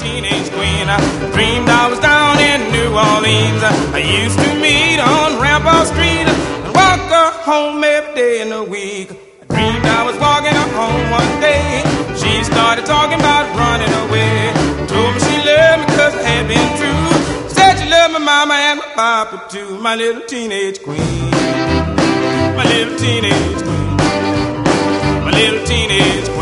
teenage queen. I dreamed I was down in New Orleans. I used to meet on Rampart Street and walk her home every day in the week. I dreamed I was walking her home one day. She started talking about running away. Told me she loved me 'cause I had been true. Said she loved my mama and my papa too. My little teenage queen. My little teenage queen. My little teenage queen.